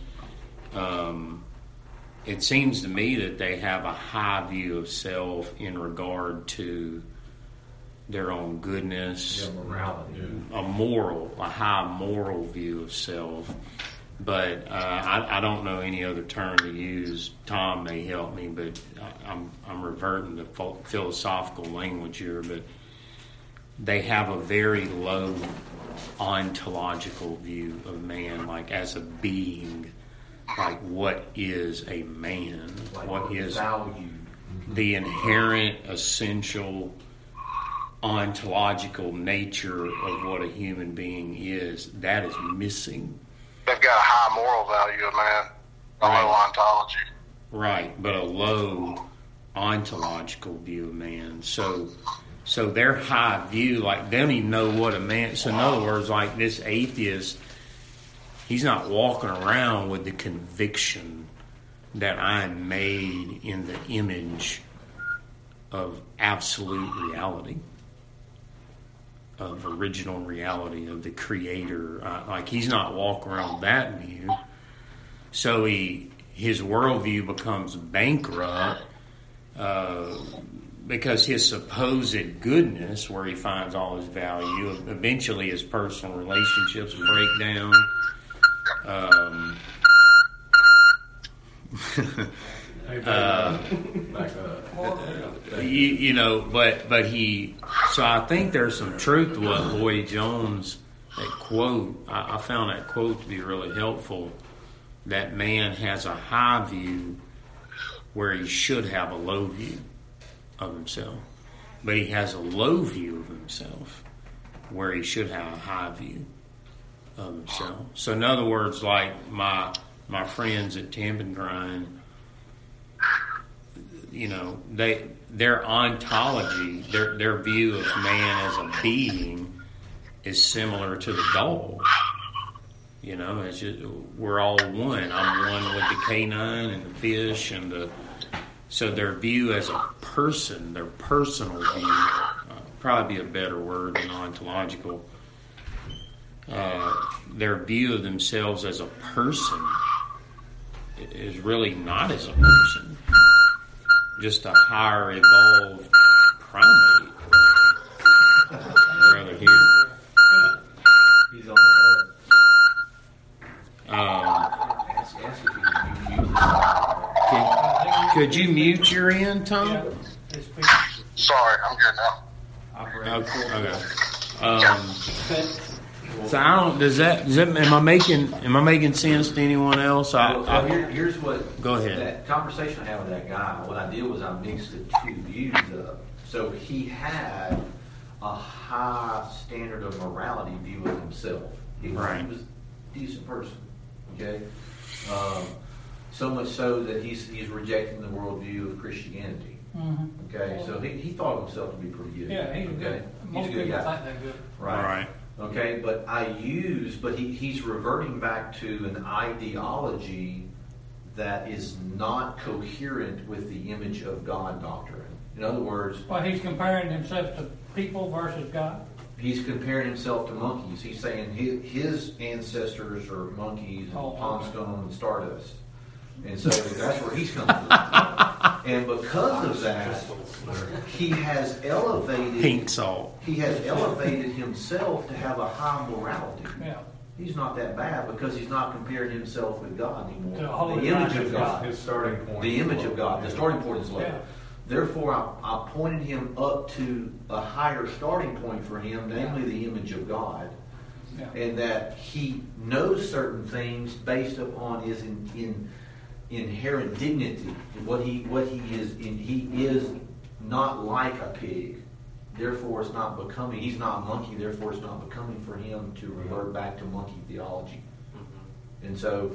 It seems to me that they have a high view of self in regard to their own goodness, morality, a high moral view of self. But I don't know any other term to use. Tom may help me, but I'm reverting to philosophical language here. But they have a very low ontological view of man, like as a being, like what is a man, like what is value, the inherent, essential, ontological nature of what a human being is. That is missing. They've got a high moral value of man, a low ontology. Right, but a low ontological view of man. So their high view, like they don't even know what a man. So in other words, like this atheist, he's not walking around with the conviction that I'm made in the image of absolute reality, of original reality, of the Creator. Like he's not walking around with that view. So his worldview becomes bankrupt because his supposed goodness, where he finds all his value, eventually his personal relationships break down. But he. So I think there's some truth to what Lloyd Jones, that quote. I found that quote to be really helpful. That man has a high view where he should have a low view of himself, but he has a low view of himself where he should have a high view of himself. So in other words, like my friends at Tamp and Grind, their ontology, their view of man as a being is similar to the dog. It's just, we're all one. I'm one with the canine and the fish so their view as a person, their personal view, probably be a better word than ontological. Their view of themselves as a person is really not as a person, just a higher evolved primate. Rather here. He's on the Ask if you can mute Could you mute your end, Tom? yeah, it's been, Sorry, I'm good now. Okay. So I don't. Does that? Am I making sense to anyone else? Here's what. Go ahead. That conversation I had with that guy. What I did was I mixed the two views up. So he had a high standard of morality view of himself. He was a decent person. Okay. So much so that he's rejecting the worldview of Christianity. Mm-hmm. Okay, so he thought of himself to be pretty good. Yeah, he's okay? good. Most He's a good people guy. think they're good. Right. Okay, but he's reverting back to an ideology that is not coherent with the image of God doctrine. In other words, Well, he's comparing himself to people versus God. he's comparing himself to monkeys. He's saying his ancestors are monkeys and Tom Scone and Stardust. And so that's where he's coming from. And because of that, he has elevated Pink salt. He has elevated himself to have a high morality. Yeah. He's not that bad because he's not comparing himself with God anymore. To a holy The image righteous of God. His starting point. The image of God. The starting point is low. Yeah. Therefore, I pointed him up to a higher starting point for him, namely the image of God. Yeah. And that he knows certain things based upon his inherent dignity. What he is. He is not like a pig. Therefore, it's not becoming. He's not a monkey. Therefore, it's not becoming for him to revert back to monkey theology. And so,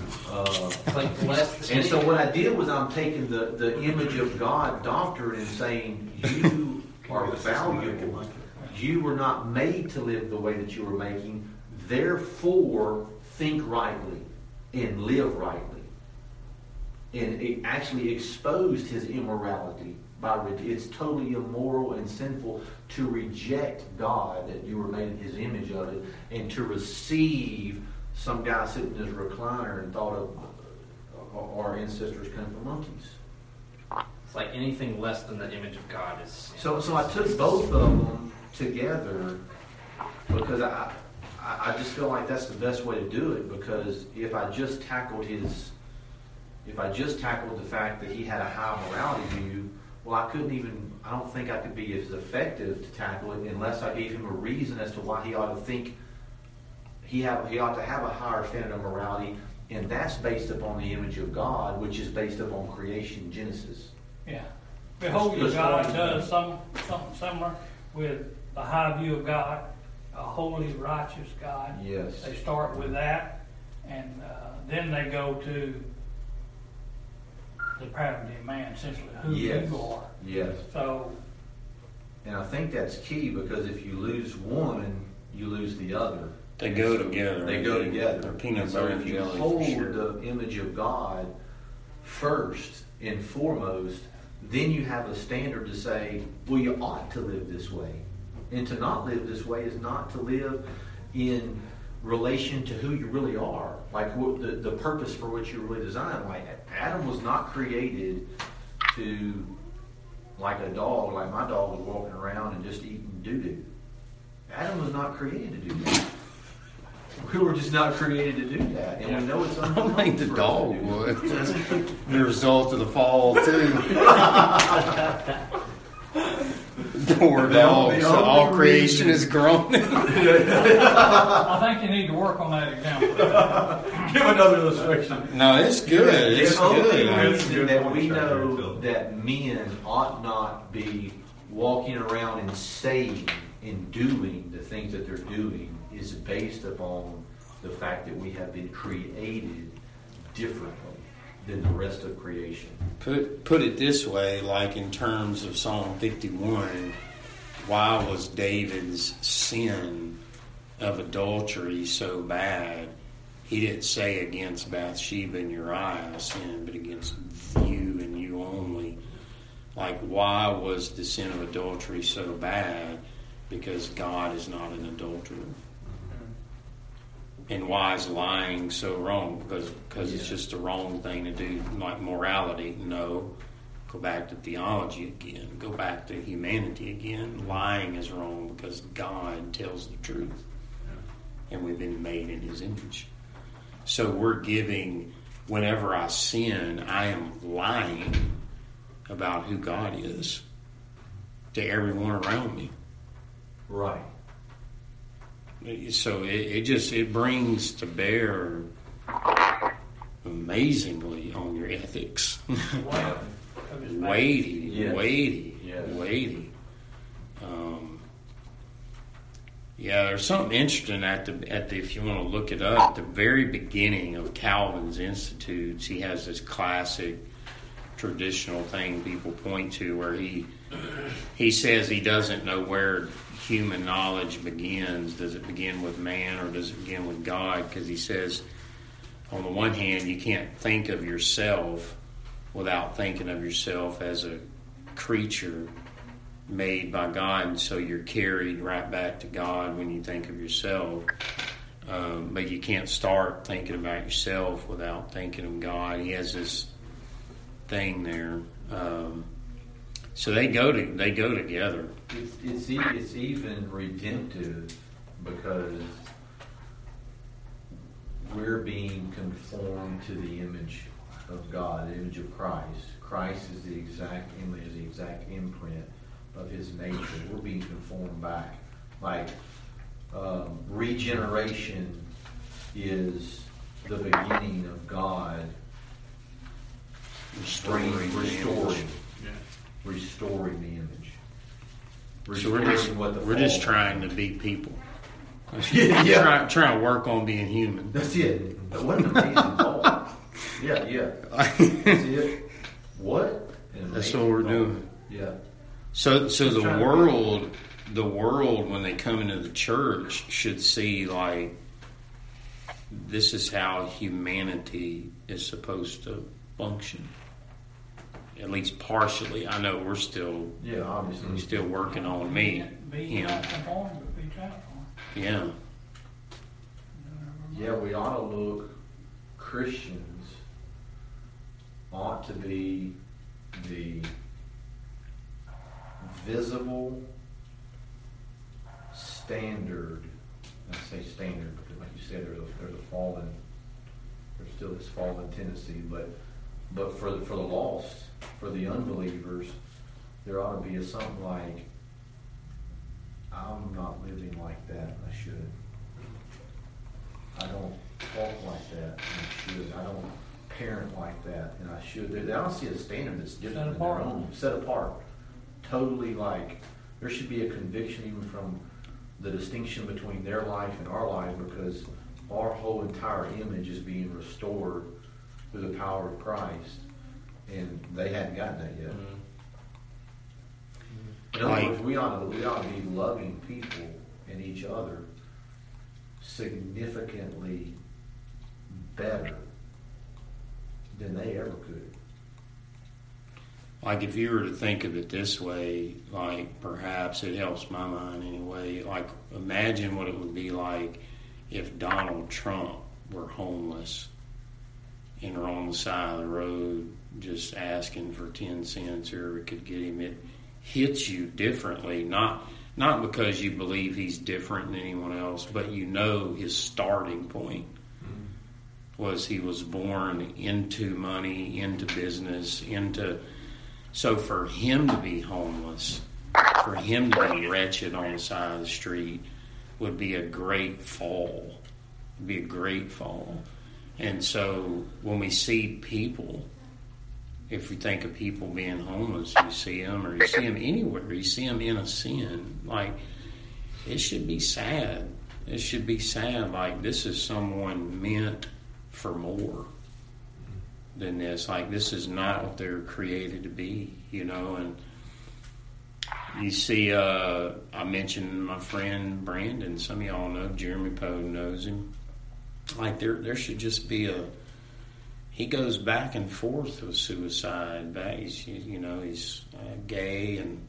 and so what I did was I'm taking the image of God doctrine and saying you are valuable. You were not made to live the way that you were making. Therefore, think rightly and live rightly. And it actually exposed his immorality. It's totally immoral and sinful to reject God, that you were made in his image of it, and to receive some guy sitting in his recliner and thought of our ancestors came from monkeys. It's like anything less than the image of God is sin. So I took both of them together because I just feel like that's the best way to do it, because if I just tackled the fact that he had a high morality view, well, I don't think I could be as effective to tackle it unless I gave him a reason as to why he ought to think he ought to have a higher standard of morality, and that's based upon the image of God, which is based upon creation, Genesis. Yeah. Behold, your God does something similar with the high view of God, a holy, righteous God. Yes. They start with that, and then they go to the depravity of man, essentially, who Yes. you are. Yes. So, And I think that's key, because if you lose one, you lose the other. They go together. They go together. They're peanut So butter if and you jelly hold for sure. the image of God first and foremost, then you have a standard to say, well, you ought to live this way. And to not live this way is not to live in relation to who you really are, like what the purpose for which you're really designed. Like Adam was not created to, like a dog, like my dog was walking around and just eating doo-doo. Adam was not created to do that. We were just not created to do that, and we know it's I unhealthy. don't think the for us dog to do would. that. The result of the fall, too. Poor dog. So all creation is groaning. I think you need to work on that example. Give another illustration. No, it's good. It's The only good. reason that we know that men ought not be walking around and saying and doing the things that they're doing is based upon the fact that we have been created differently than the rest of creation. Put it this way, like in terms of Psalm 51, why was David's sin of adultery so bad? He didn't say against Bathsheba and Uriah I sinned, but against you and you only. Like, why was the sin of adultery so bad? Because God is not an adulterer. And why is lying so wrong? Because it's just the wrong thing to do. Like morality, no. Go back to theology again. Go back to humanity again. Lying is wrong because God tells the truth. And we've been made in His image. So we're giving, whenever I sin, I am lying about who God is to everyone around me. Right. So it brings to bear amazingly on your ethics. Weighty. Yeah, there's something interesting at the if you want to look it up, at the very beginning of Calvin's Institutes, he has this classic traditional thing people point to, where he says he doesn't know where human knowledge begins. Does it begin with man or does it begin with God? Because he says, on the one hand, you can't think of yourself without thinking of yourself as a creature made by God, and so you're carried right back to God when you think of yourself. But you can't start thinking about yourself without thinking of God. He has this thing there. So they go together. It's even redemptive because we're being conformed to the image of God, the image of Christ. Christ is the exact image, the exact imprint of his nature. We're being conformed back. Like regeneration is the beginning of God restoring the image. So we're just trying to be people. Yeah. Trying to work on being human. That's it. What an amazing thought. Yeah. That's it. What? That's what we're doing. Yeah. So the world, when they come into the church, should see like this is how humanity is supposed to function. At least partially. I know we're still obviously still working on me. Be not conformed, but be transformed. Yeah. Yeah, we ought to look. Christians ought to be the visible standard. I say standard because, like you said, there's still this fallen tendency, but for the lost, for the unbelievers, there ought to be something like, I'm not living like that, I should. I don't talk like that, and I should. I don't parent like that, and I should. They don't see a standard that's different than their own. Set apart. Totally like, there should be a conviction even from the distinction between their life and our life, because our whole entire image is being restored through the power of Christ, and they hadn't gotten that yet. In other words, we ought to be loving people and each other significantly better than they ever could. Like if you were to think of it this way, like perhaps it helps my mind anyway, like imagine what it would be like if Donald Trump were homeless and were on the side of the road just asking for 10 cents or we could get him. It hits you differently, not because you believe he's different than anyone else, but you know his starting point was he was born into money, into business, so for him to be homeless, for him to be wretched on the side of the street would be a great fall. Would be a great fall. And so when we see people, if we think of people being homeless, you see them, or you see them anywhere, you see them in a sin, like, it should be sad. It should be sad, like, this is someone meant for more than this. Like, this is not what they're created to be, you know. And you see, I mentioned my friend Brandon. Some of y'all know, Jeremy Poe knows him. Like, there should just be he goes back and forth with suicide. He's gay, and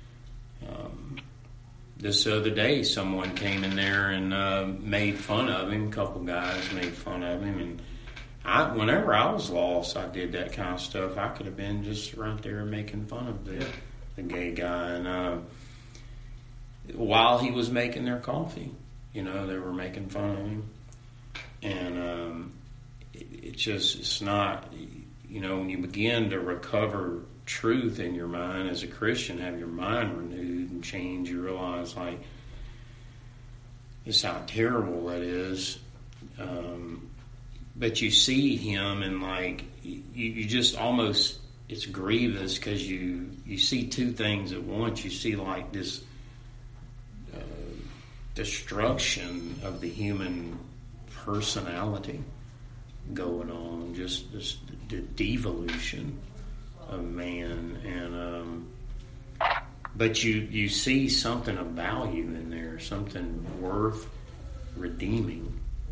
this other day someone came in there and made fun of him. A couple guys made fun of him, and whenever I was lost, I did that kind of stuff. I could have been just right there making fun of the gay guy, and while he was making their coffee, they were making fun of him, and it's not, when you begin to recover truth in your mind as a Christian, have your mind renewed and changed, you realize, like, just how terrible that is. But you see him, and like, you just almost, it's grievous because you see two things at once. You see like this destruction of the human personality going on, just the devolution of man, and but you see something of value in there, something worth redeeming.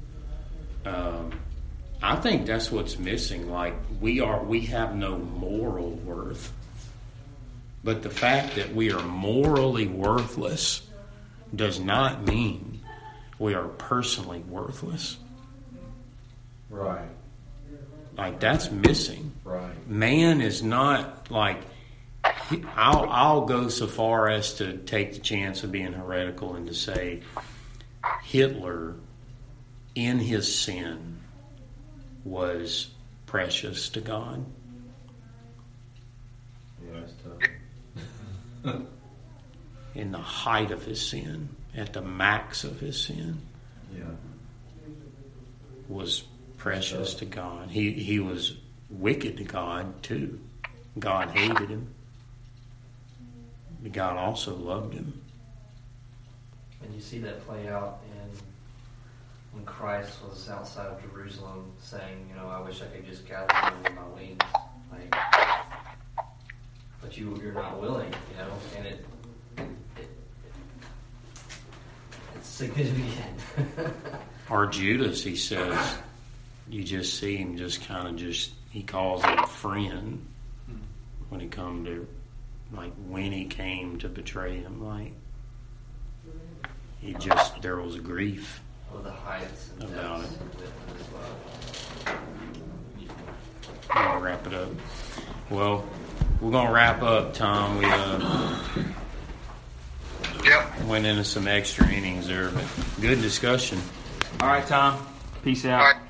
I think that's what's missing. Like we have no moral worth, but the fact that we are morally worthless does not mean we are personally worthless. Right. Like that's missing. Right. Man is not like. I'll go so far as to take the chance of being heretical and to say Hitler, in his sin, was precious to God. Yeah, that's tough. In the height of his sin, at the max of his sin, Yeah. was precious to God. He was wicked to God too. God hated him. But God also loved him. And you see that play out when Christ was outside of Jerusalem saying, I wish I could just gather you under my wings. Like, but you're not willing, and it's significant. Or Judas, he says, you just see him he calls him a friend when he come to, like when he came to betray him, like there was grief The heights and about it. as well. I'm going to wrap it up. Well, we're going to wrap up, Tom. We went into some extra innings there, but good discussion. All right, Tom. Peace out. All right.